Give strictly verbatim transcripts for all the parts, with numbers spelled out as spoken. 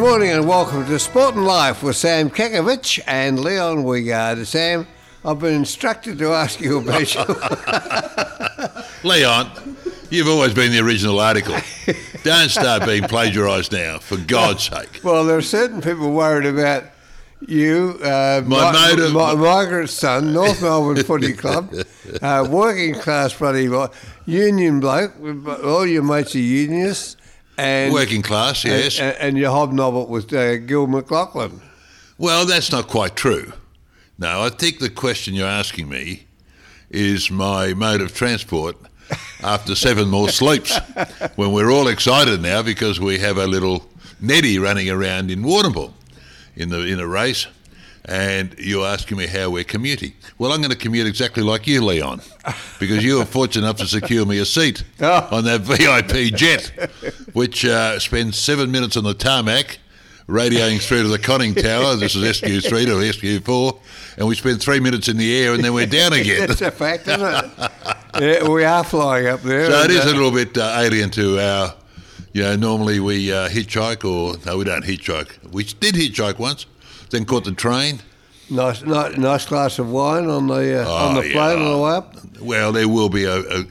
morning and welcome to Sport and Life with Sam Kekovich and Leon Wigard. Sam, I've been instructed to ask you about you. Leon, you've always been the original article. Don't start being plagiarised now, for God's sake. Well, there are certain people worried about you, uh, My mi- motive- mi- Margaret's son, North Melbourne Footy Club, uh, working class bloody bo- union bloke, all your mates are unionists. And, Working class, yes. And, and you hobnob it with uh, Gil McLaughlin. Well, that's not quite true. No, I think the question you're asking me is my mode of transport after seven more sleeps, when we're all excited now because we have a little Neddy running around in Warrnambool in the in a race, and you're asking me how we're commuting. Well, I'm going to commute exactly like you, Leon, because you were fortunate enough to secure me a seat Oh. on that V I P jet, which uh, spends seven minutes on the tarmac, radioing through to the conning tower. This is S Q three to S Q four, and we spend three minutes in the air and then we're down again. That's a fact, isn't it? Yeah, we are flying up there. So it and, is uh, a little bit uh, alien to our, you know, normally we uh, hitchhike, or, no, we don't hitchhike. We did hitchhike once, then caught the train. Nice, nice, nice glass of wine on the uh, Oh, on the yeah. plane on the way up. Well, there will be a, a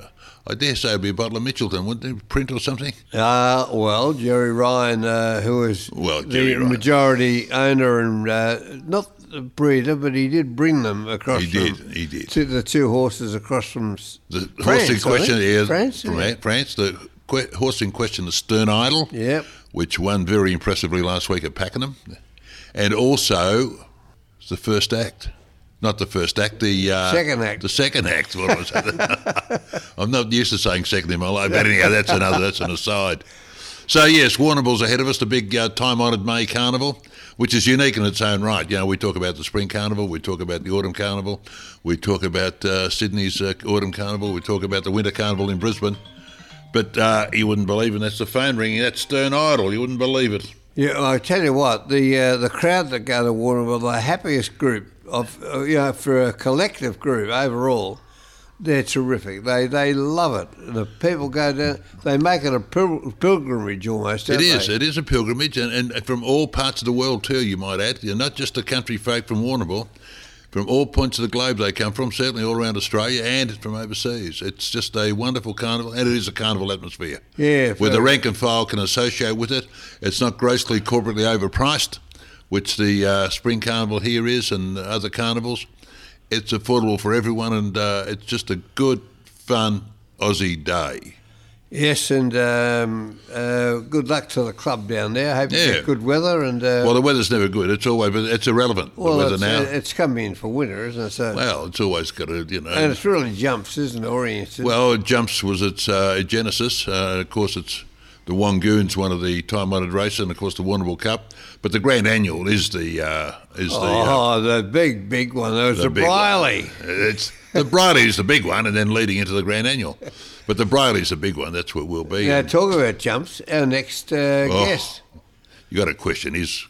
I dare say it'll be a bottle of Mitchelton, wouldn't there, print or something? Uh, well, Jerry Ryan, uh, who is Well, Jerry the Ryan. majority owner and uh, not the breeder, but he did bring them across. He did, from, he did. To the two horses across from s- The France, horse in I question think. is France, from yeah. France. The que- horse in question, the Stern Idol, Yep. which won very impressively last week at Pakenham, and also the first act. Not the first act, the uh, Second act. The second act. What was it? I'm not used to saying second in my life, but anyhow, that's another. That's an aside. So yes, Warrnambool's ahead of us. The big uh, time-honoured May Carnival, which is unique in its own right. You know, we talk about the Spring Carnival, we talk about the Autumn Carnival, we talk about uh, Sydney's uh, Autumn Carnival, we talk about the Winter Carnival in Brisbane. But uh, you wouldn't believe it. That's the phone ringing. That's Stern Idol. You wouldn't believe it. Yeah, well, I tell you what, the uh, the crowd that go to Warrnambool, the happiest group of uh, you know for a collective group overall, they're terrific. They they love it. The people go down, they make it a pil- pilgrimage almost. Don't It is. They? It is a pilgrimage, and, and from all parts of the world too, you might add. You're not just the country folk from Warrnambool. From all points of the globe they come from, certainly all around Australia and from overseas. It's just a wonderful carnival, and it is a carnival atmosphere. Yeah, Where the so- rank and file can associate with it. It's not grossly corporately overpriced, which the uh, Spring Carnival here is and other carnivals. It's affordable for everyone, and uh, it's just a good, fun Aussie day. Yes, and um, uh, good luck to the club down there. Hope you Yeah. get good weather. And uh, Well, the weather's never good. It's always, but it's irrelevant, well, the weather it's, now. uh, it's coming in for winter, isn't it? So, Well, it's always got to, you know. and it's really jumps, isn't it? Oriented. Well, Jumps was its uh, genesis. Uh, of course, it's the Wangoon's one of the time-honoured races, and of course the Warrnambool Cup. But the Grand Annual is the uh, is the uh, oh, the big, big one. There was the, big one. Briley. It's the Briley's the big one, and then leading into the Grand Annual. But the Briley's the big one. That's what we'll be. Now, And talk about jumps. Our next uh, Oh, guest. you got to question his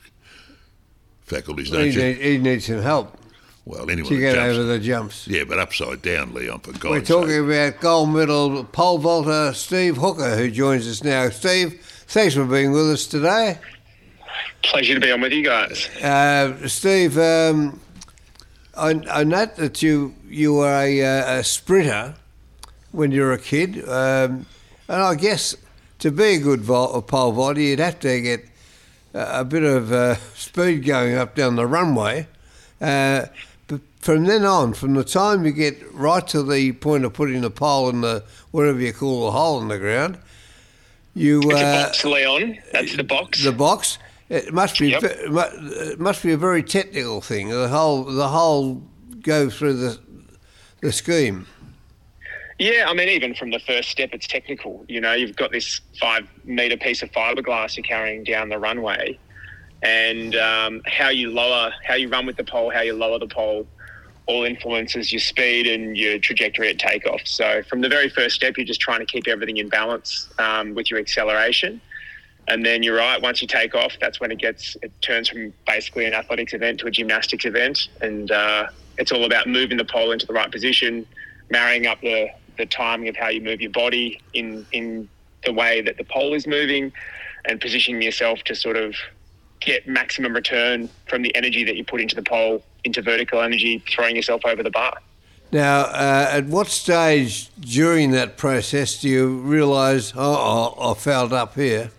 faculties, don't He, you? need, he needs some help Well, anyway, to get jumps. over the jumps. Yeah, but upside down, Leon, for God's We're talking sake. about gold medal pole vaulter Steve Hooker, who joins us now. Steve, thanks for being with us today. Pleasure to be on with you guys. Uh, Steve, um, I, I note that you you were a, uh, a sprinter when you were a kid, um, and I guess to be a good vol- a pole vaulter, you'd have to get a, a bit of uh, speed going up down the runway. Uh, but from then on, from the time you get right to the point of putting the pole in the whatever you call the hole in the ground, you It's a uh, box, Leon. That's the box. the box. It must be Yep. ve- mu- it must be a very technical thing. The whole the whole go through the the scheme. Yeah, I mean, even from the first step, it's technical. You know, you've got this five-metre piece of fiberglass you're carrying down the runway, and um, how you lower, how you run with the pole, how you lower the pole, all influences your speed and your trajectory at takeoff. So from the very first step, you're just trying to keep everything in balance um, with your acceleration. And then you're right, once you take off, that's when it gets, it turns from basically an athletics event to a gymnastics event. And uh, it's all about moving the pole into the right position, marrying up the, the timing of how you move your body in, in the way that the pole is moving, and positioning yourself to sort of get maximum return from the energy that you put into the pole, into vertical energy, throwing yourself over the bar. Now, uh, at what stage during that process do you realise, oh, oh, I fouled up here?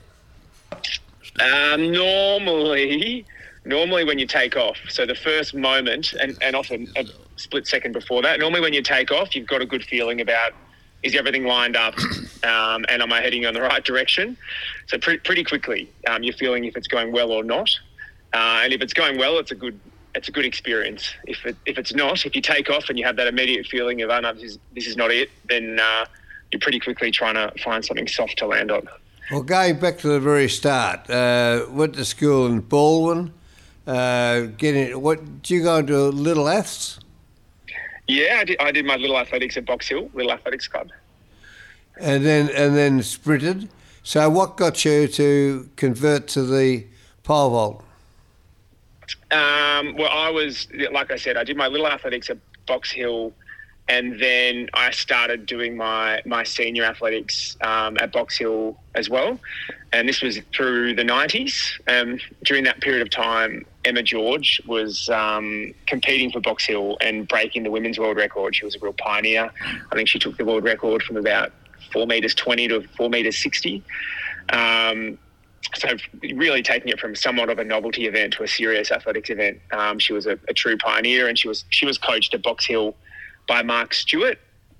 Um, normally, normally when you take off, so the first moment, and, and often a split second before that, normally when you take off, you've got a good feeling about, is everything lined up, um, and am I heading in the right direction? So pre- pretty quickly, um, you're feeling if it's going well or not. Uh, and if it's going well, it's a good it's a good experience. If it, if it's not, if you take off and you have that immediate feeling of, oh no, this is, this is not it, then uh, you're pretty quickly trying to find something soft to land on. Well, going back to the very start, uh, went to school in Baldwin. Uh, getting what? Did you go into Little Aths? Yeah, I did, I did my Little Athletics at Box Hill, Little Athletics Club. And then and then sprinted. So what got you to convert to the pole vault? Um, well, I was, like I said, I did my Little Athletics at Box Hill, and then I started doing my, my senior athletics um, at Box Hill as well. And this was through the nineties. Um, during that period of time, Emma George was um, competing for Box Hill and breaking the women's world record. She was a real pioneer. I think she took the world record from about four metres twenty to four metres sixty. Um, so really taking it from somewhat of a novelty event to a serious athletics event. Um, she was a, a true pioneer, and she was she was coached at Box Hill by Mark Stewart.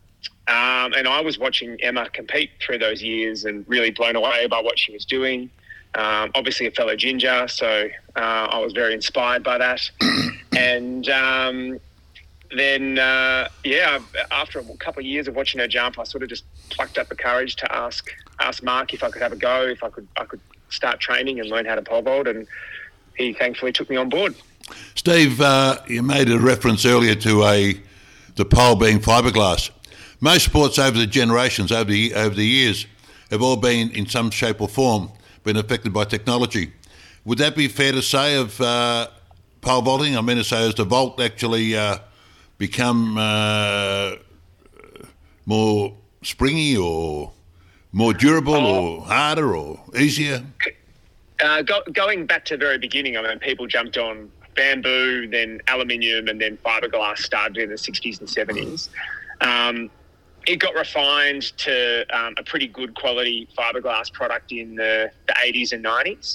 Um, and I was watching Emma compete through those years and really blown away by what she was doing. Um, obviously a fellow ginger, so uh, I was very inspired by that. and um, then, uh, yeah, after a couple of years of watching her jump, I sort of just plucked up the courage to ask ask Mark if I could have a go, if I could I could start training and learn how to pole vault, and he thankfully took me on board. Steve, uh, you made a reference earlier to a the pole being fiberglass. Most sports over the generations, over the over the years, have all been in some shape or form been affected by technology. Would that be fair to say of uh, pole vaulting? I mean to say, has the vault actually uh, become uh, more springy or more durable oh. or harder or easier? Uh, go, going back to the very beginning, I mean, people jumped on bamboo, then aluminium, and then fiberglass started in the sixties and seventies. Um, it got refined to um, a pretty good quality fiberglass product in the, the eighties and nineties.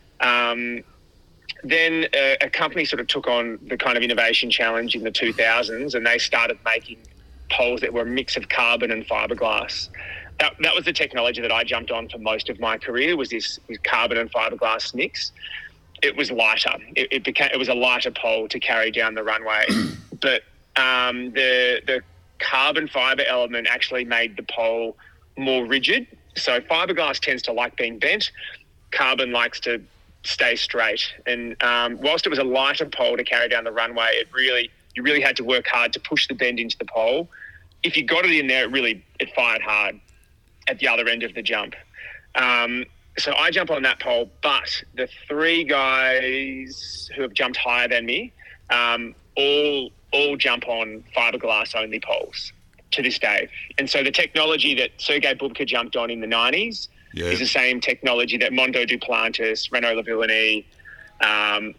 Um, then a, a company sort of took on the kind of innovation challenge in the two thousands, and they started making poles that were a mix of carbon and fiberglass. That, that was the technology that I jumped on for most of my career, was this was carbon and fiberglass mix. It was lighter. It, it became it was a lighter pole to carry down the runway, but um, the the carbon fiber element actually made the pole more rigid. So fiberglass tends to like being bent. Carbon likes to stay straight. And um, whilst it was a lighter pole to carry down the runway, it really you really had to work hard to push the bend into the pole. If you got it in there, it really it fired hard at the other end of the jump. Um, so I jump on that pole, but the three guys who have jumped higher than me um, all all jump on fiberglass only poles to this day. And so the technology that Sergei Bubka jumped on in the nineties yeah. is the same technology that Mondo Duplantis, Renaud Lavillenie um,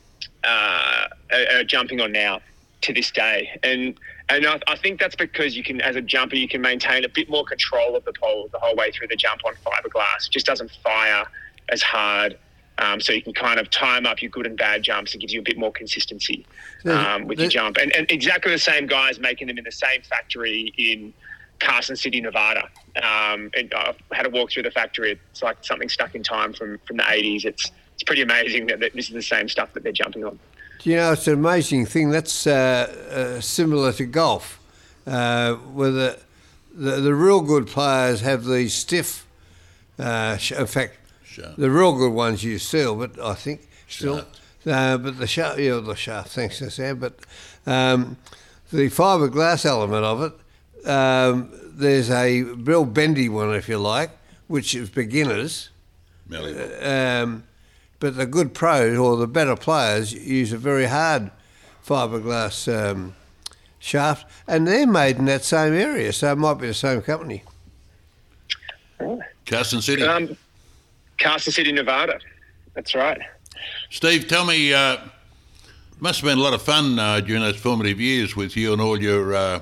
uh, are, are jumping on now to this day. And and I, I think that's because you can, as a jumper, you can maintain a bit more control of the pole the whole way through the jump on fiberglass. It just doesn't fire as hard. Um, so you can kind of time up your good and bad jumps. It gives you a bit more consistency um, with your jump. And, and exactly the same guys making them in the same factory in Carson City, Nevada. Um, and I had to walk through the factory. It's like something stuck in time from, from the eighties. It's it's pretty amazing that, that this is the same stuff that they're jumping on. You know, it's an amazing thing. That's uh, uh, similar to golf, uh, where the, the the real good players have these stiff, uh, sh- in fact, Sharp. The real good ones use steel, but I think still, uh, but the shaft, yeah, the shaft. Thanks, Sam. But um, the fiberglass element of it, um, there's a real bendy one, if you like, which is beginners. Uh, um, but the good pros or the better players use a very hard fiberglass um, shaft, and they're made in that same area, so it might be the same company. Carson City. Um, Carson City, Nevada. That's right. Steve, tell me, uh, must have been a lot of fun uh, during those formative years with you and all your uh,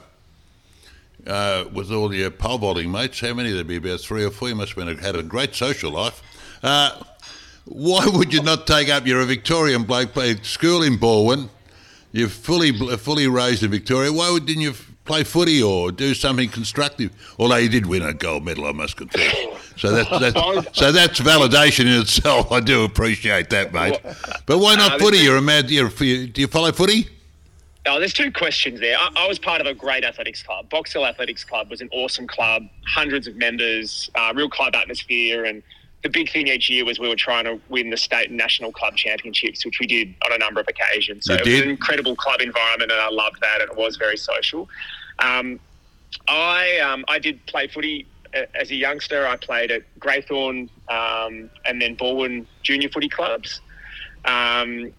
uh, with all your pole vaulting mates. How many? There'd be about three or four. You must have been, had a great social life. Uh, why would you not take up? You're a Victorian bloke, played school in Balwyn. You're fully fully raised in Victoria. Why didn't you play footy or do something constructive? Although you did win a gold medal, I must confess. So that's, that's so that's validation in itself. I do appreciate that, mate. But why not uh, footy? You're a mad. You're, do you follow footy? Oh, there's two questions there. I, I was part of a great athletics club. Box Hill Athletics Club was an awesome club, hundreds of members, uh, real club atmosphere, and the big thing each year was we were trying to win the state and national club championships, which we did on a number of occasions. So you it did? was an incredible club environment, and I loved that, and it was very social. Um, I um, I did play footy as a youngster. I played at Greythorn um, and then Balwyn junior footy clubs. Um,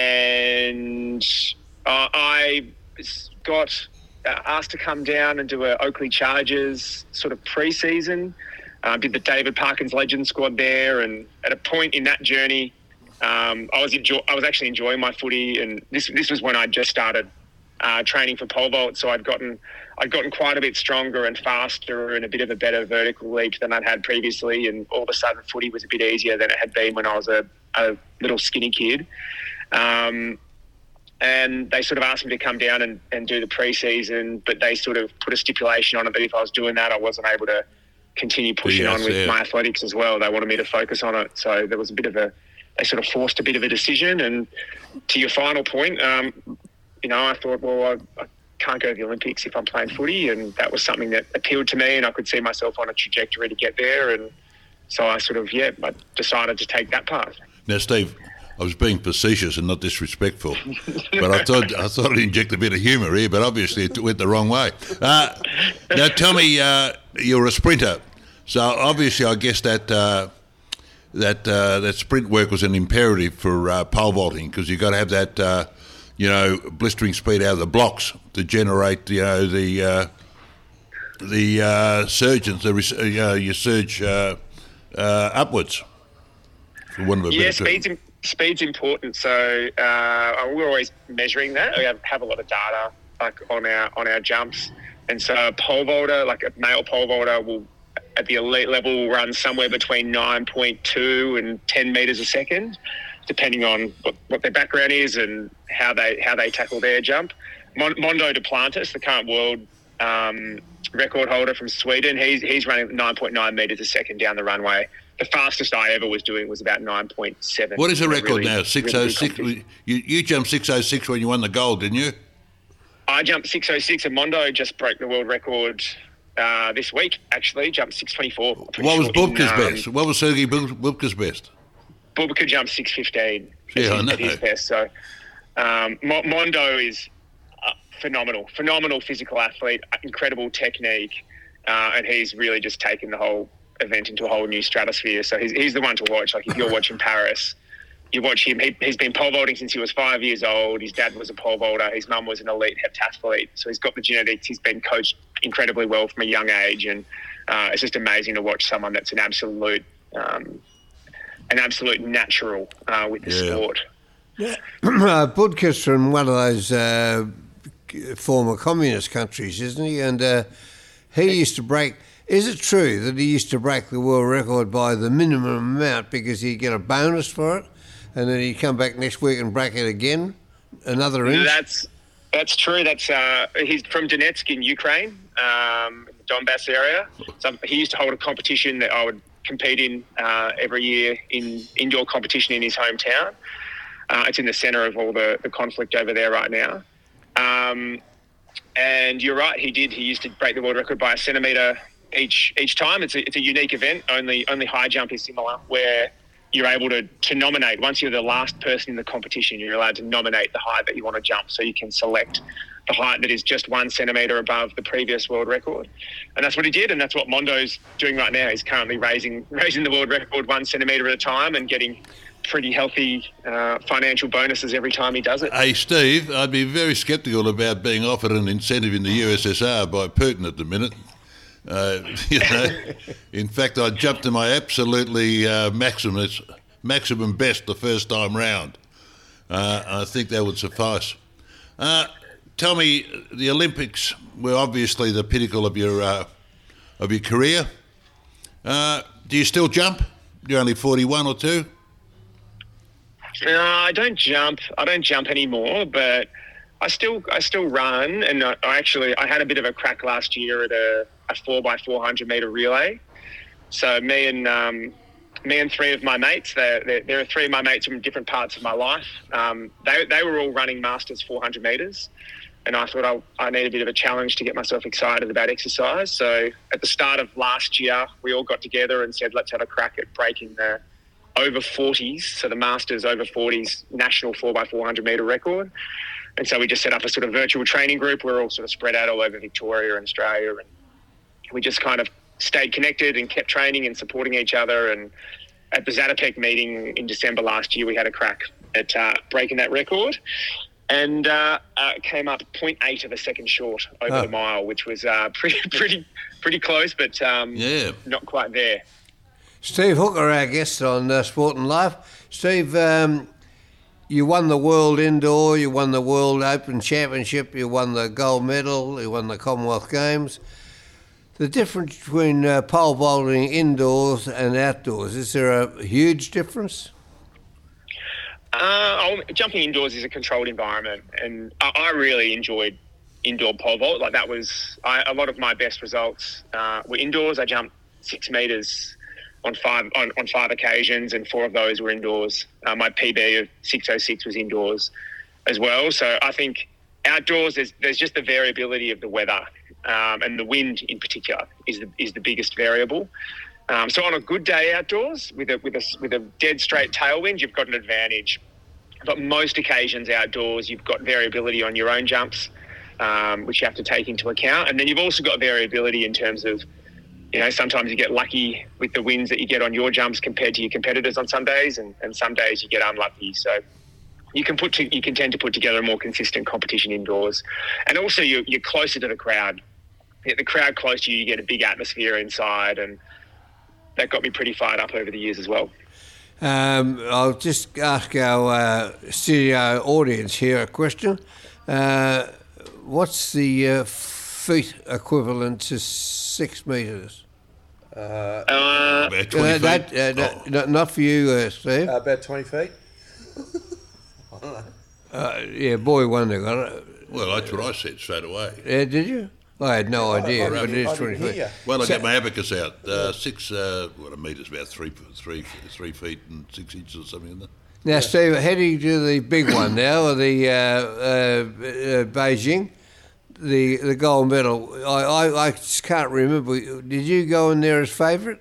and uh, I got asked to come down and do a Oakley Chargers sort of pre-season. Uh, did the David Parkins Legends squad there, and at a point in that journey, um, I was enjoy- I was actually enjoying my footy, and this this was when I just started uh, training for pole vault, so I'd gotten I'd gotten quite a bit stronger and faster and a bit of a better vertical leap than I'd had previously, and all of a sudden footy was a bit easier than it had been when I was a, a little skinny kid. Um, and they sort of asked me to come down and, and do the pre-season, but they sort of put a stipulation on it that if I was doing that, I wasn't able to continue pushing yes, on with yeah. my athletics as well. They wanted me to focus on it. So there was a bit of a, they sort of forced a bit of a decision. And to your final point, um, you know, I thought, well, I, I can't go to the Olympics if I'm playing footy. And that was something that appealed to me, and I could see myself on a trajectory to get there. And so I sort of, yeah, I decided to take that path. Now, Steve, I was being facetious and not disrespectful, but I thought I thought I'd inject a bit of humour here, but obviously it went the wrong way. Uh, now, tell me, uh, you're a sprinter, so obviously I guess that uh, that uh, that sprint work was an imperative for uh, pole vaulting, because you've got to have that, uh, you know, blistering speed out of the blocks to generate, you know, the uh, the uh, surgeons, the you know, your surge uh, uh, upwards. For one of a yeah, speed's in- Speed's important, so uh, we're always measuring that. We have, have a lot of data like on our on our jumps, and so a pole vaulter, like a male pole vaulter, will at the elite level will run somewhere between nine point two and ten meters a second, depending on what, what their background is and how they how they tackle their jump. Mon- Mondo Duplantis, the current world um, record holder from Sweden, he's he's running nine point nine meters a second down the runway. The fastest I ever was doing was about nine point seven. What is the record really, now? six oh six? Really you, you jumped six oh six when you won the gold, didn't you? I jumped six oh six, and Mondo just broke the world record uh, this week, actually. Jumped six twenty-four. What was Bubka's um, best? What was Sergei Bubka's best? Bubka jumped six fifteen yeah, at, I know. at his best. So um, Mondo is uh, phenomenal. Phenomenal physical athlete, incredible technique, uh, and he's really just taken the whole event into a whole new stratosphere. So he's, he's the one to watch. Like if you're watching Paris, you watch him. He, he's been pole vaulting since he was five years old. His dad was a pole vaulter. His mum was an elite heptathlete. So he's got the genetics. He's been coached incredibly well from a young age, and uh, it's just amazing to watch someone that's an absolute, um, an absolute natural uh, with the yeah. sport. Yeah. uh, Budka's from one of those uh, former communist countries, isn't he? And uh, he used to break. Is it true that he used to break the world record by the minimum amount because he'd get a bonus for it, and then he'd come back next week and break it again, another inch? That's that's true. That's uh, he's from Donetsk in Ukraine, um, in the Donbass area. So he used to hold a competition that I would compete in uh, every year in indoor competition in his hometown. Uh, it's in the centre of all the, the conflict over there right now. Um, and you're right, he did. He used to break the world record by a centimetre each each time. It's a, it's a unique event. Only only high jump is similar, where you're able to, to nominate. Once you're the last person in the competition, you're allowed to nominate the height that you want to jump. So you can select the height that is just one centimetre above the previous world record. And that's what he did, and that's what Mondo's doing right now. He's currently raising raising the world record one centimetre at a time and getting pretty healthy uh, financial bonuses every time he does it. Hey, Steve, I'd be very sceptical about being offered an incentive in the U S S R by Putin at the minute. Uh, you know, in fact, I jumped to my absolutely uh, maximum, maximum best the first time round. Uh, I think that would suffice. Uh, tell me, the Olympics were obviously the pinnacle of your uh, of your career. Uh, do you still jump? You're only forty-one or two. No, I don't jump. I don't jump anymore, but I still I still run. And I, I actually I had a bit of a crack last year at a, a four by four hundred meter relay. So me and um, me and three of my mates. There there are three of my mates from different parts of my life. Um, they they were all running masters four hundred meters, and I thought I I need a bit of a challenge to get myself excited about exercise. So at the start of last year, we all got together and said, let's have a crack at breaking the over forties, so the Masters over forties national four by four hundred metre record. And so we just set up a sort of virtual training group. We're all sort of spread out all over Victoria and Australia, and we just kind of stayed connected and kept training and supporting each other. And at the Zatopek meeting in December last year, we had a crack at uh, breaking that record, and uh, uh, came up zero point eight of a second short over oh. the mile, which was uh, pretty pretty pretty close, but um, yeah. not quite there. Steve Hooker, our guest on uh, Sport and Life. Steve, um, you won the World Indoor, you won the World Open Championship, you won the gold medal, you won the Commonwealth Games. The difference between uh, pole vaulting indoors and outdoors, is there a huge difference? Uh, jumping indoors is a controlled environment, and I, I really enjoyed indoor pole vault. Like that was I, a lot of my best results uh, were indoors. I jumped six metres on five on, on five occasions, and four of those were indoors. Uh, my P B of six oh six was indoors as well. So I think outdoors, there's there's just the variability of the weather, um, and the wind in particular is the is the biggest variable. Um, so on a good day outdoors with a with a with a dead straight tailwind, you've got an advantage. But most occasions outdoors, you've got variability on your own jumps, um, which you have to take into account, and then you've also got variability in terms of, you know, sometimes you get lucky with the wins that you get on your jumps compared to your competitors on some days, and, and some days you get unlucky. So you can put to, you can tend to put together a more consistent competition indoors, and also you're, you're closer to the crowd. You get the crowd close to you, you get a big atmosphere inside, and that got me pretty fired up over the years as well. Um, I'll just ask our uh, studio audience here a question. Uh, what's the uh, feet equivalent to six metres? Uh, uh, about twenty uh, feet. That, uh, that, oh. not, not for you, uh, Steve. Uh, about twenty feet. I don't know. Uh, yeah, boy wonder got it. Well, that's what I said straight away. Yeah, did you? I had no I- idea, I but it didn't- is I twenty didn't feet. hear. Well, I So- get my abacus out. Uh, six, uh, what a metre is about three, three, three, three feet and six inches or something, isn't it? Now, Steve, heading to the big one now, the uh, uh, uh, Beijing, the the gold medal. I, I, I just can't remember. Did you go in there as favourite?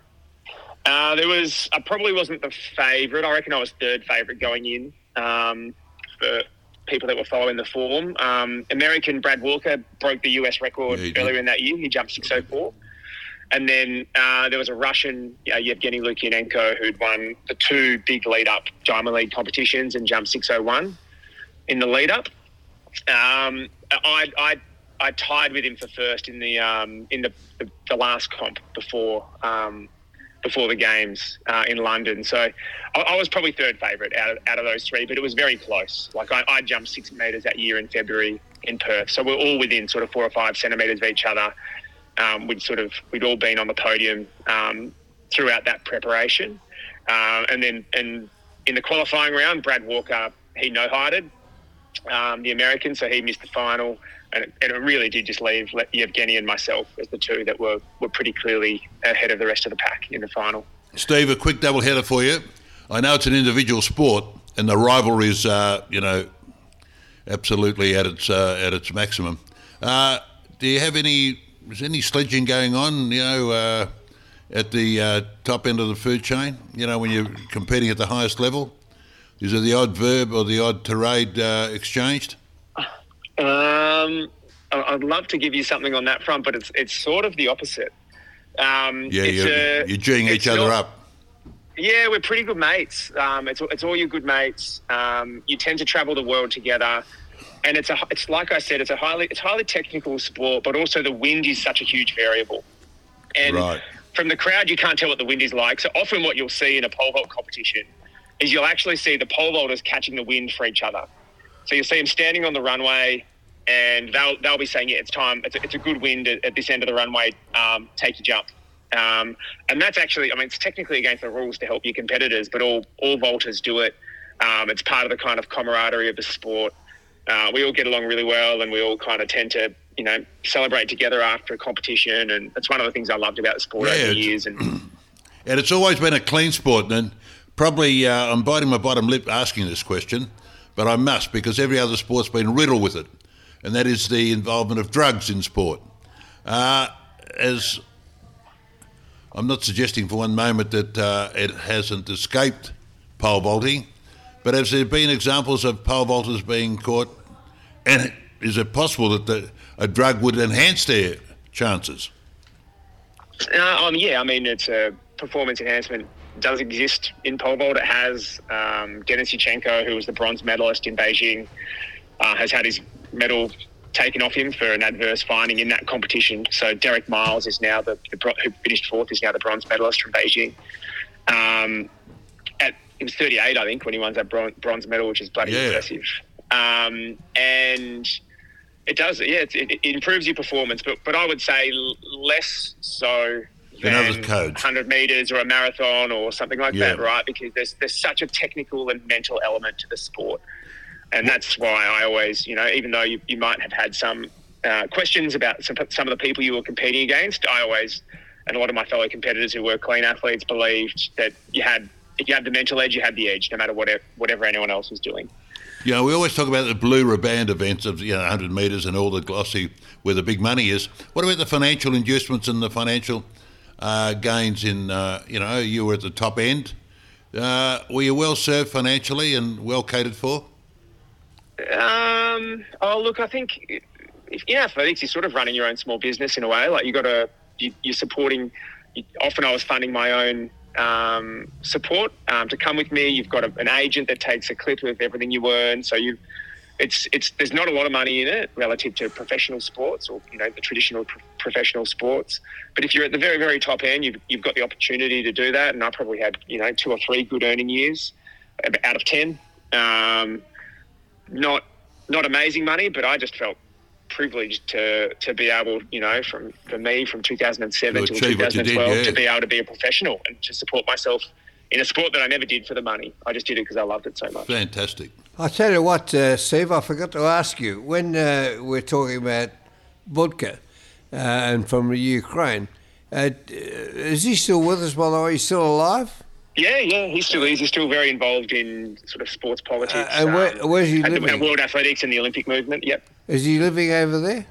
Uh, there was, I probably wasn't the favourite. I reckon I was third favourite going in um, for people that were following the form. Um, American Brad Walker broke the U S record Yeah, he did. earlier in that year. He jumped six oh four. And then uh, there was a Russian, uh, Yevgeny Lukyanenko, who'd won the two big lead-up Diamond League competitions and jumped six oh one in the lead-up. Um, I, I I tied with him for first in the um, in the, the, the last comp before um, before the games uh, in London. So I, I was probably third favourite out of out of those three, but it was very close. Like I, I jumped six metres that year in February in Perth, so we're all within sort of four or five centimetres of each other. Um, we'd sort of we'd all been on the podium um, throughout that preparation, uh, and then and in the qualifying round, Brad Walker he no-highted um, the American, so he missed the final, and it, and it really did just leave Yevgeny and myself as the two that were were pretty clearly ahead of the rest of the pack in the final. Steve, a quick double header for you. I know it's an individual sport, and the rivalry's uh, you know absolutely at its uh, at its maximum. Uh, do you have any? Is any sledging going on, you know, uh, at the uh, top end of the food chain, you know, when you're competing at the highest level? Is there the odd verb or the odd tirade uh, exchanged? Um, I'd love to give you something on that front, but it's it's sort of the opposite. Um, Yeah, it's you're, a, you're geeing it's each other not- up. Yeah, we're pretty good mates. Um, it's it's all your good mates. Um, you tend to travel the world together, and it's a it's like I said, it's a highly it's highly technical sport, but also the wind is such a huge variable. And Right. from the crowd, you can't tell what the wind is like. So often, what you'll see in a pole vault competition is you'll actually see the pole vaulters catching the wind for each other. So you'll see them standing on the runway, and they'll they'll be saying, "Yeah, it's time. It's a, it's a good wind at, at this end of the runway. Um, take your jump." Um, and that's actually, I mean, it's technically against the rules to help your competitors, but all, all vaulters do it. Um, it's part of the kind of camaraderie of the sport. Uh, we all get along really well, and we all kind of tend to, you know, celebrate together after a competition. And that's one of the things I loved about the sport Yeah, over the it's- years. And And it's always been a clean sport, and probably uh, I'm biting my bottom lip asking this question, but I must, because every other sport's been riddled with it, and that is the involvement of drugs in sport. Uh, as I'm not suggesting for one moment that uh, it hasn't escaped pole vaulting, but has there been examples of pole vaulters being caught, and is it possible that the, a drug would enhance their chances? Uh, um, yeah, I mean, it's a performance enhancement does exist in pole vault. It has. Um, Denis Yurchenko, who was the bronze medalist in Beijing, uh, has had his medal taken off him for an adverse finding in that competition. So Derek Miles is now the, the who finished fourth is now the bronze medalist from Beijing. Um, at he was thirty-eight, I think, when he won that bron- bronze medal, which is bloody Yeah. impressive. Um, and it does, yeah, it, it, it improves your performance, but but I would say l- less so Than than other codes. one hundred metres or a marathon or something like Yeah. that, right? Because there's there's such a technical and mental element to the sport. And that's why I always, you know, even though you, you might have had some uh, questions about some, some of the people you were competing against, I always, and a lot of my fellow competitors who were clean athletes, believed that you had, if you had the mental edge, you had the edge, no matter whatever, whatever anyone else was doing. You know, we always talk about the blue riband events of, you know, one hundred metres and all the glossy where the big money is. What about the financial inducements and the financial uh, gains in, uh, you know, you were at the top end. Uh, were you well served financially and well catered for? Um, oh, look, I think if in athletics, you're sort of running your own small business in a way. Like you got to, you, you're supporting. You, often, I was funding my own um, support um, to come with me. You've got a, an agent that takes a clip of everything you earn. So you, it's it's there's not a lot of money in it relative to professional sports or you know the traditional pro- professional sports. But if you're at the very very top end, you've you've got the opportunity to do that. And I probably had you know two or three good earning years out of ten. Um, Not not amazing money, but I just felt privileged to to be able, you know, from for me from two thousand seven To to achieve what you twenty twelve did, yeah. to be able to be a professional and to support myself in a sport that I never did for the money. I just did it because I loved it so much. Fantastic. I tell you what, uh, Steve, I forgot to ask you when uh, we're talking about vodka uh, and from Ukraine. Uh, is he still with us? By the way, he's still alive? Yeah, yeah, he still is. He's still very involved in sort of sports politics. Uh, and where- um, where's he and the- living? and world athletics and the Olympic movement. Yep, Is he living over there?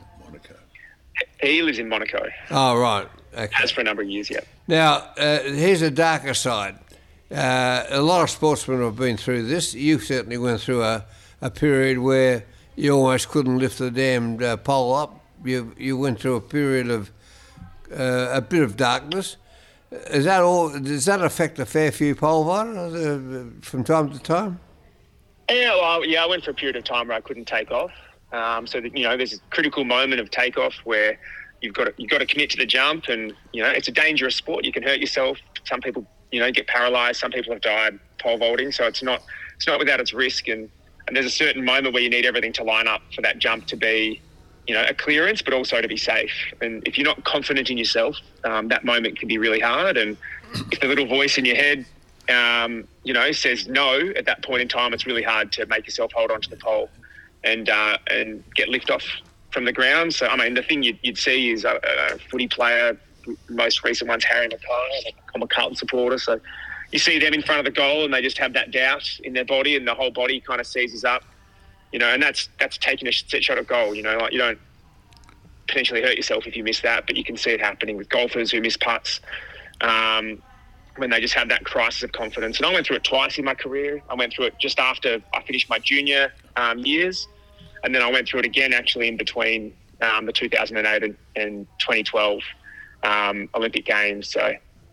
he lives in Monaco. Oh, right. Okay. Has for a number of years. Yep. Now, uh, here's a darker side. Uh, a lot of sportsmen have been through this. You certainly went through a, a period where you almost couldn't lift the damned uh, pole up. You you went through a period of uh, a bit of darkness. Is that all? Does that affect a fair few pole vaulters uh, from time to time? Yeah, well, yeah, I went for a period of time where I couldn't take off. Um, so that, you know, there's a critical moment of takeoff where you've got to, you've got to commit to the jump, and you know, it's a dangerous sport. You can hurt yourself. Some people, you know, get paralysed. Some people have died pole vaulting. So it's not it's not without its risk. And, and there's a certain moment where you need everything to line up for that jump to be, you know, a clearance, but also to be safe. And if you're not confident in yourself, um, that moment can be really hard. And if the little voice in your head, um, you know, says no at that point in time, it's really hard to make yourself hold onto the pole and uh, and get lift off from the ground. So, I mean, the thing you'd, you'd see is a, a footy player, most recent one's Harry Mackay. I'm a Carlton supporter, so you see them in front of the goal and they just have that doubt in their body and the whole body kind of seizes up. You know, and that's that's taking a set shot at goal. You know, like you don't potentially hurt yourself if you miss that, but you can see it happening with golfers who miss putts um, when they just have that crisis of confidence. And I went through it twice in my career. I went through it just after I finished my junior um, years, and then I went through it again actually in between um, the two thousand eight and, and twenty twelve um, Olympic Games. So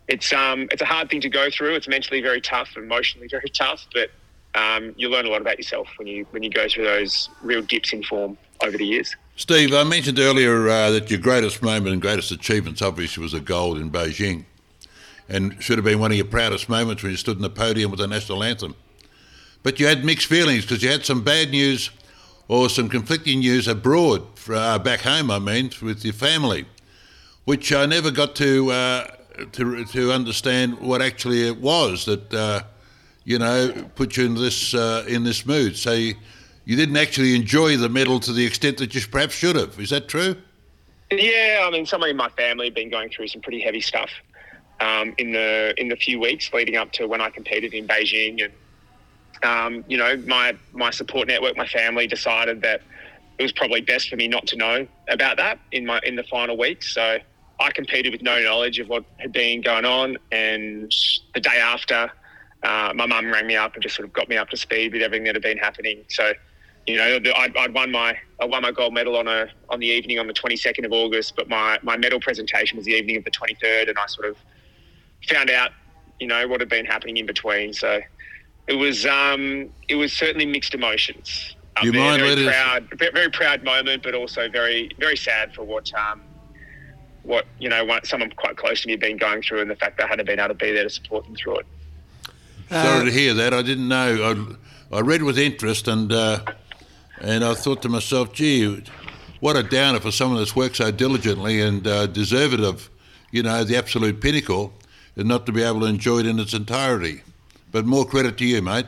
it's um it's a hard thing to go through. It's mentally very tough, emotionally very tough, but um, you learn a lot about yourself when you when you go through those real dips in form over the years. Steve, I mentioned earlier uh, that your greatest moment and greatest achievements obviously was the gold in Beijing, and should have been one of your proudest moments when you stood on the podium with the national anthem. But you had mixed feelings because you had some bad news or some conflicting news abroad, uh, back home, I mean, with your family, which I never got to uh, to to understand what actually it was that, uh, you know, put you in this uh, in this mood. So you, you didn't actually enjoy the medal to the extent that you perhaps should have. Is that true? Yeah, I mean, somebody in my family had been going through some pretty heavy stuff um, in the in the few weeks leading up to when I competed in Beijing, and Um, you know, my, my support network, my family decided that it was probably best for me not to know about that in my in the final weeks. So I competed with no knowledge of what had been going on. And the day after, uh, my mum rang me up and just sort of got me up to speed with everything that had been happening. So, you know, I'd, I'd won my I won my gold medal on a on the evening on the twenty-second of August, but my, my medal presentation was the evening of the twenty-third, and I sort of found out, you know, what had been happening in between. So It was um, it was certainly mixed emotions. You there. mind very letting proud, very proud moment, but also very very sad for what um, what you know what someone quite close to me had been going through, and the fact that I hadn't been able to be there to support them through it. Sorry Uh, to hear that. I didn't know. I, I read with interest, and uh, and I thought to myself, gee, what a downer for someone that's worked so diligently and uh, deserved of, you know, the absolute pinnacle, and not to be able to enjoy it in its entirety. But more credit to you, mate.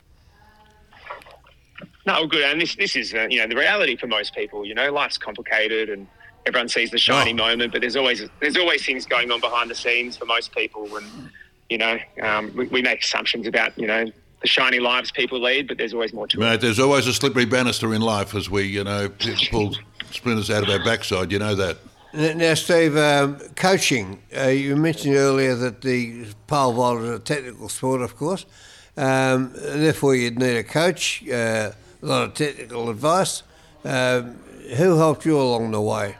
No, good. And this this is uh, you know the reality for most people. You know, life's complicated, and everyone sees the shiny Oh. moment, but there's always there's always things going on behind the scenes for most people. And you know, um, we, we make assumptions about you know the shiny lives people lead, but there's always more to it. Mate, there's always a slippery banister in life as we, you know, pull splinters out of our backside. You know that. Now, Steve, um, coaching. Uh, you mentioned earlier that the pole vault is a technical sport, of course, um, and therefore you'd need a coach, uh, a lot of technical advice. Um, who helped you along the way?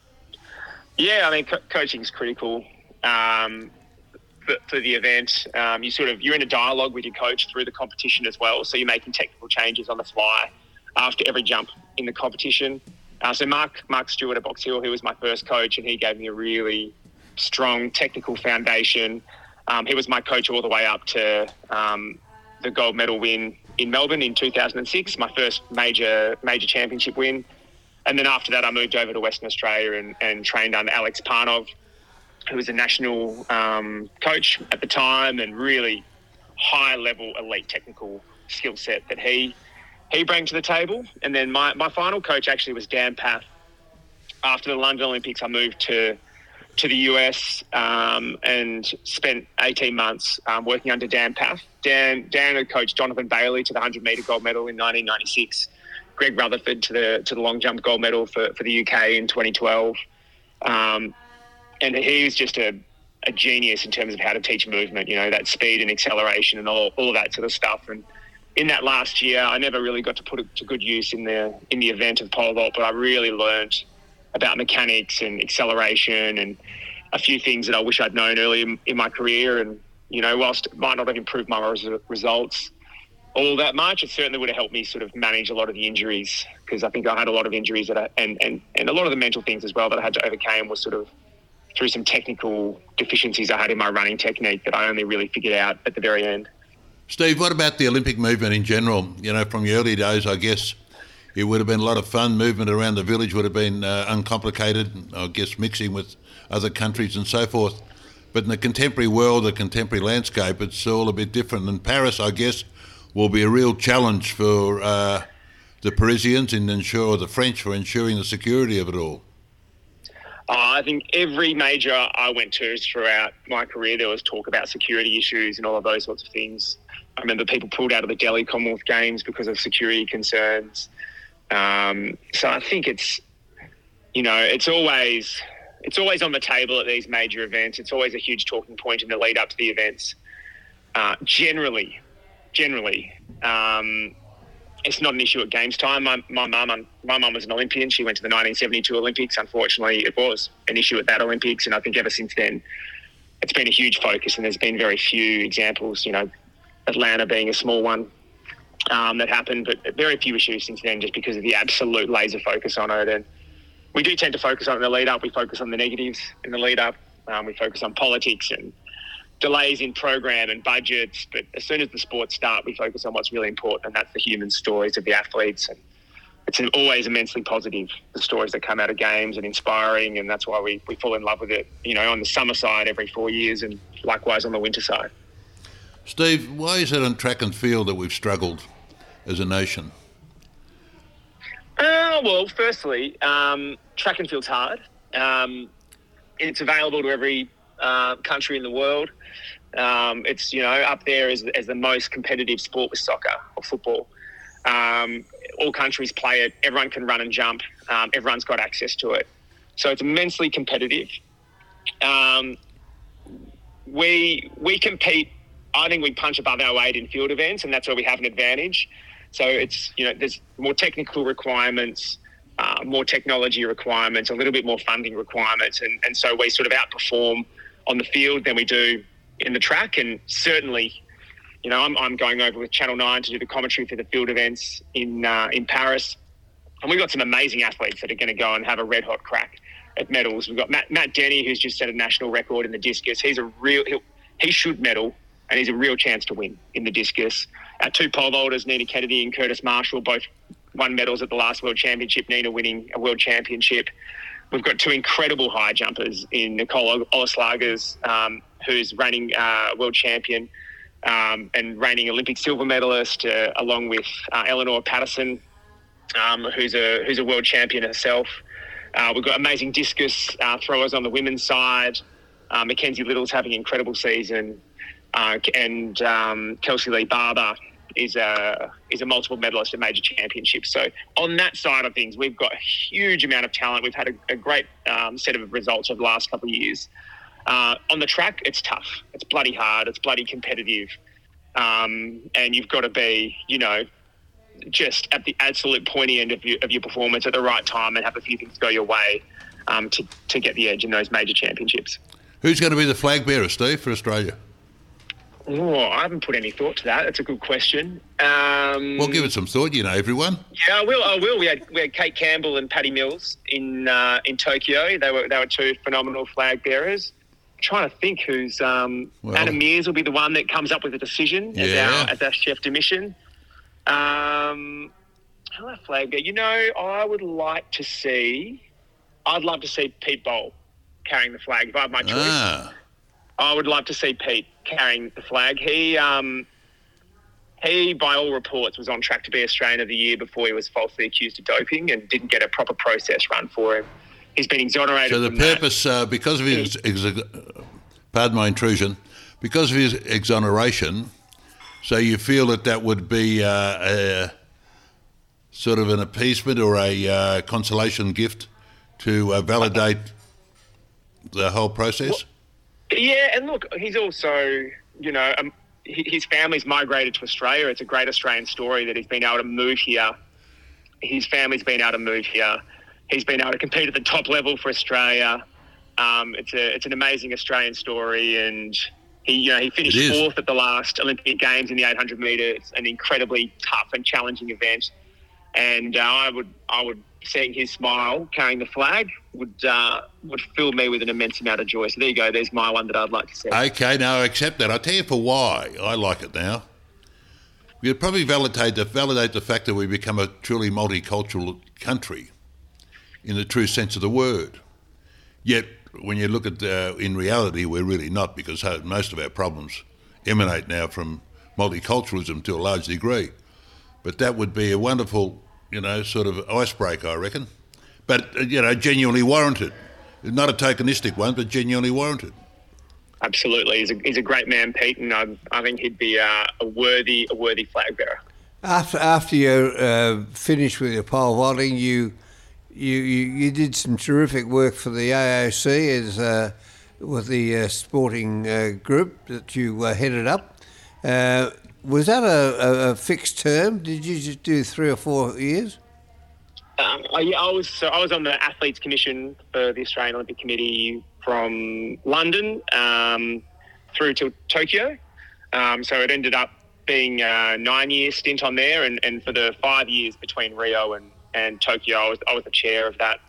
Yeah, I mean, co- coaching is critical um, for, for the event. Um, you sort of you're in a dialogue with your coach through the competition as well, so you're making technical changes on the fly after every jump in the competition. Uh, so Mark Mark Stewart at Box Hill, who was my first coach, and he gave me a really strong technical foundation. Um, he was my coach all the way up to um, the gold medal win in Melbourne in two thousand six, my first major major championship win. And then after that, I moved over to Western Australia and, and trained under Alex Parnov, who was a national um, coach at the time, and really high-level elite technical skill set that he he brought to the table. And then my, my final coach actually was Dan Path. After the London Olympics, I moved to to the U S um, and spent eighteen months um, working under Dan Path. Dan Dan had coached Jonathan Bailey to the one hundred metre gold medal in nineteen ninety-six. Greg Rutherford to the to the long jump gold medal for, for the U K in twenty twelve. Um, and he was just a, a genius in terms of how to teach movement, you know, that speed and acceleration and all, all of that sort of stuff. And in that last year, I never really got to put it to good use in the in the event of pole vault, but I really learned about mechanics and acceleration and a few things that I wish I'd known early in, in my career. And, you know, whilst it might not have improved my res- results all that much, it certainly would have helped me sort of manage a lot of the injuries, because I think I had a lot of injuries that I, and, and, and a lot of the mental things as well that I had to overcome was sort of through some technical deficiencies I had in my running technique that I only really figured out at the very end. Steve, what about the Olympic movement in general? You know, from your early days, I guess it would have been a lot of fun. Movement around the village would have been uh, uncomplicated, I guess mixing with other countries and so forth. But in the contemporary world, the contemporary landscape, it's all a bit different. And Paris, I guess, will be a real challenge for uh, the Parisians and ensure the French for ensuring the security of it all. Uh, I think every major I went to throughout my career, there was talk about security issues and all of those sorts of things. I remember people pulled out of the Delhi Commonwealth Games because of security concerns. Um, so I think it's, you know, it's always it's always on the table at these major events. It's always a huge talking point in the lead up to the events. Uh, generally, generally, um, it's not an issue at games time. My my mum my mum was an Olympian. She went to the nineteen seventy-two Olympics. Unfortunately, it was an issue at that Olympics, and I think ever since then, it's been a huge focus, and there's been very few examples, you know, Atlanta being a small one um, that happened, but very few issues since then just because of the absolute laser focus on it. And we do tend to focus on the lead up. We focus on the negatives in the lead up. Um, we focus on politics and delays in program and budgets. But as soon as the sports start, we focus on what's really important, and that's the human stories of the athletes. And it's always immensely positive, the stories that come out of games, and inspiring. And that's why we, we fall in love with it, you know, on the summer side every four years and likewise on the winter side. Steve, why is it on track and field that we've struggled as a nation? Uh, well, firstly, um, track and field's hard. Um, it's available to every uh, country in the world. Um, it's, you know, up there as, as the most competitive sport with soccer or football. Um, all countries play it. Everyone can run and jump. Um, everyone's got access to it. So it's immensely competitive. Um, we we compete. I think we punch above our weight in field events, and that's where we have an advantage. So it's, you know, there's more technical requirements, uh, more technology requirements, a little bit more funding requirements, and, and so we sort of outperform on the field than we do in the track. And certainly, you know, I'm, I'm going over with Channel nine to do the commentary for the field events in uh, in Paris, and we've got some amazing athletes that are going to go and have a red hot crack at medals. We've got Matt, Matt Denny, who's just set a national record in the discus. He's a real, he'll, he should medal, and he's a real chance to win in the discus. Our two pole vaulters, Nina Kennedy and Curtis Marshall, both won medals at the last World Championship, Nina winning a World Championship. We've got two incredible high jumpers in Nicole Olaslagers, um, who's reigning uh, world champion um, and reigning Olympic silver medalist, uh, along with uh, Eleanor Patterson, um, who's a who's a world champion herself. Uh, we've got amazing discus uh, throwers on the women's side. Uh, Mackenzie Little's having an incredible season. Uh, and um, Kelsey Lee Barber is a is a multiple medalist at major championships. So on that side of things, we've got a huge amount of talent. We've had a, a great um, set of results over the last couple of years. Uh, on the track, it's tough. It's bloody hard. It's bloody competitive. Um, and you've got to be, you know, just at the absolute pointy end of your, of your performance at the right time and have a few things go your way um, to, to get the edge in those major championships. Who's going to be the flag bearer, Steve, for Australia? Oh, I haven't put any thought to that. That's a good question. Um, Well, give it some thought. You know everyone. Yeah, I will. I will. We had we had Kate Campbell and Patty Mills in uh, in Tokyo. They were they were two phenomenal flag bearers. I'm trying to think who's um, Well- Anna Mears will be the one that comes up with a decision as Yeah. our as our chef de mission. Um, who our flag bearer? You know, I would like to see. I'd love to see Pete Bowl carrying the flag if I had my choice. Ah, I would love to see Pete carrying the flag. He, um, he, by all reports, was on track to be Australian of the Year before he was falsely accused of doping and didn't get a proper process run for him. He's been exonerated. so the from that. purpose, uh, because of his, ex- pardon my intrusion, because of his exoneration, so you feel that that would be uh, a sort of an appeasement or a uh, consolation gift to uh, validate the whole process? Well, yeah, and look, he's also, you know, um, he- his family's migrated to Australia. It's a great Australian story that he's been able to move here. His family's been able to move here. He's been able to compete at the top level for Australia. Um, it's a it's an amazing Australian story, and he you know he finished It is. fourth at the last Olympic Games in the eight hundred metres. It's an incredibly tough and challenging event, and uh, I would I would seeing his smile carrying the flag would uh, would fill me with an immense amount of joy. So there you go. There's my one that I'd like to see. Okay, now I accept that. I'll tell you for why I like it now. We'd probably validate the, validate the fact that we become a truly multicultural country in the true sense of the word. Yet, when you look at uh, in reality, we're really not, because ho- most of our problems emanate now from multiculturalism to a large degree. But that would be a wonderful, you know, sort of icebreaker, I reckon. But, uh, you know, genuinely warranted. Not a tokenistic one, but genuinely warranted. Absolutely, he's a, he's a great man, Pete, and I, I think he'd be uh, a worthy a worthy flag bearer. After after you uh, finished with your pole vaulting, you, you you you did some terrific work for the A O C as uh, with the uh, sporting uh, group that you uh, headed up. Uh, was that a, a, a fixed term? Did you just do three or four years? Um, I, I was so I was on the Athletes Commission for the Australian Olympic Committee from London um, through to Tokyo. Um, so it ended up being a nine-year stint on there, and, and for the five years between Rio and, and Tokyo, I was, I was the chair of that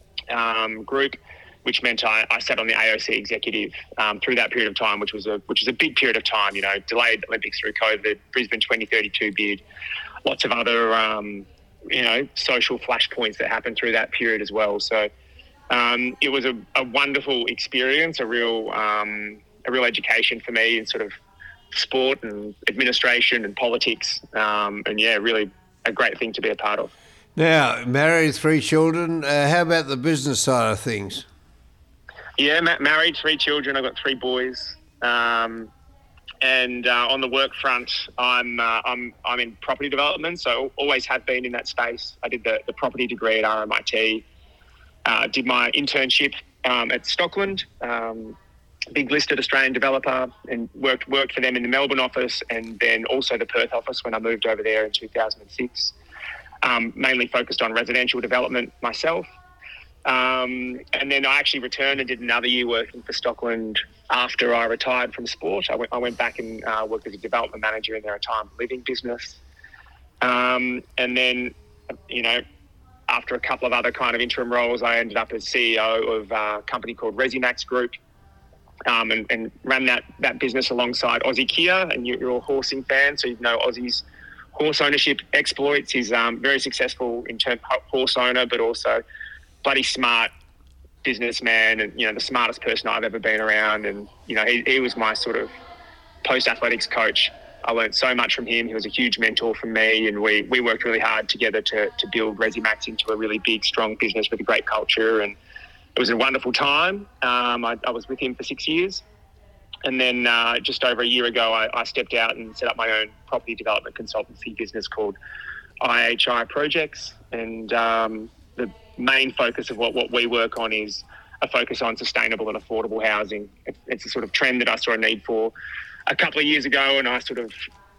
um, group, which meant I, I sat on the A O C executive um, through that period of time, which was a which was a big period of time. You know, delayed Olympics through COVID, Brisbane twenty thirty-two bid, lots of other um, you know social flashpoints that happened through that period as well. So um, it was a, a wonderful experience, a real um, a real education for me in sort of sport and administration and politics, um, and yeah, really a great thing to be a part of. Now, married, three children. Uh, how about the business side of things? Yeah, ma- married, three children. I've got three boys, um, and uh, on the work front, I'm uh, I'm I'm in property development, so always have been in that space. I did the, the property degree at R M I T, uh, did my internship um, at Stockland, um, big listed Australian developer, and worked worked for them in the Melbourne office, and then also the Perth office when I moved over there in two thousand six. Um, mainly focused on residential development myself. Um, and then I actually returned and did another year working for Stockland after I retired from sport. I went, I went back and uh, worked as a development manager in their retirement living business. Um, and then, you know, after a couple of other kind of interim roles, I ended up as C E O of a company called Resimax Group, um, and, and ran that, that business alongside Aussie Kia. And you're, you're all horsing fans, so you know Aussie's horse ownership exploits. He's um, very successful in terms of horse owner, but also bloody smart businessman, and you know the smartest person I've ever been around. And you know he, he was my sort of post athletics coach. I learned so much from him. He was a huge mentor for me, and we we worked really hard together to to build Resimax into a really big, strong business with a great culture. And it was a wonderful time. Um, I, I was with him for six years, and then uh, just over a year ago, I, I stepped out and set up my own property development consultancy business called I H I Projects, and um, the main focus of what, what we work on is a focus on sustainable and affordable housing. It, it's a sort of trend that I saw a need for a couple of years ago, and I sort of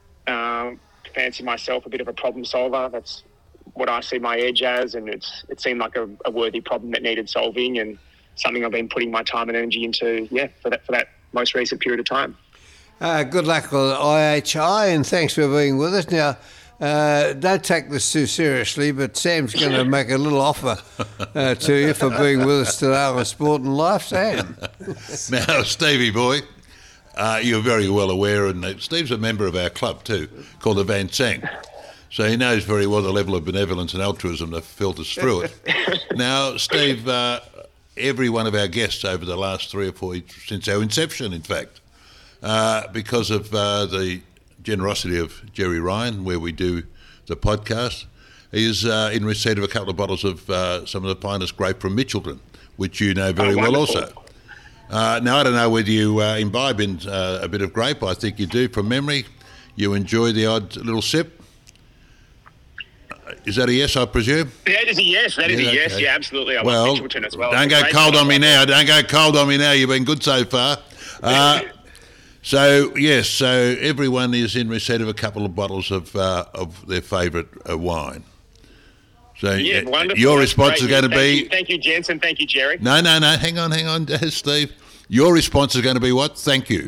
uh, fancy myself a bit of a problem solver. That's what I see my edge as, and it's it seemed like a, a worthy problem that needed solving, and something I've been putting my time and energy into, yeah, for that for that most recent period of time. Uh, good luck with I H I, and thanks for being with us. Now, Uh, don't take this too seriously, but Sam's going to make a little offer uh, to you for being with us today on Sport and Life. Sam. Now, Stevie boy, uh, you're very well aware, and Steve's a member of our club too, called the Van Sang. So he knows very well the level of benevolence and altruism that filters through it. Now, Steve, uh, every one of our guests over the last three or four, since our inception, in fact, uh, because of uh, the generosity of Jerry Ryan, where we do the podcast, is uh, in receipt of a couple of bottles of uh, some of the finest grape from Mitchelton, which you know very oh, well also. Uh, now, I don't know whether you uh, imbibe in uh, a bit of grape. I think you do from memory. You enjoy the odd little sip. Is that a yes, I presume? That is a yes. That is yeah, a yes. okay. Yeah, absolutely. I well, love Mitchelton as well. Don't go cold on me now. Don't go cold on me now. You've been good so far. Uh, So, yes, so everyone is in receipt of a couple of bottles of uh, of their favourite uh, wine. So yeah, uh, wonderful. your That's response great. is going to thank be... You, thank you, gents, and thank you, Jerry. No, no, no, hang on, hang on, Steve. Your response is going to be what? Thank you.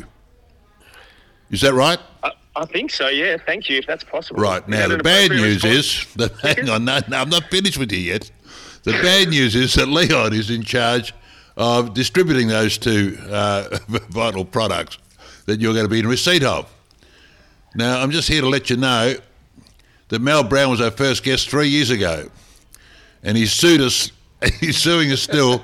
Is that right? I, I think so, yeah. Thank you, if that's possible. Right, now the bad news is... That, hang on, no, no, I'm not finished with you yet. The bad news is that Leon is in charge of distributing those two uh, vital products that you're going to be in receipt of. Now, I'm just here to let you know that Mel Brown was our first guest three years ago, and he sued us, he's suing us still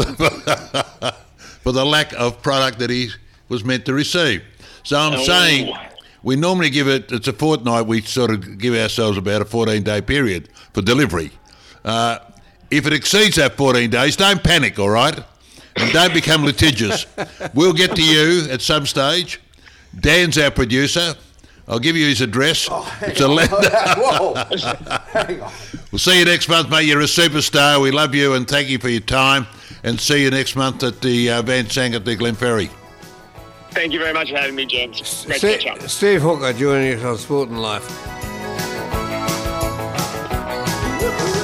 for the lack of product that he was meant to receive. So I'm oh. saying we normally give it, it's a fortnight, we sort of give ourselves about a fourteen-day period for delivery. Uh, if it exceeds that fourteen days, don't panic, all right? And don't become litigious. We'll get to you at some stage. Dan's our producer. I'll give you his address. Oh, hang it's on. a le- Whoa. Hang on. We'll see you next month, mate. You're a superstar. We love you and thank you for your time. And see you next month at the uh, Van Sang at the Glenferrie. Thank you very much for having me, gents. Great Steve, to catch up. Steve Hooker joining us on Sport and Life.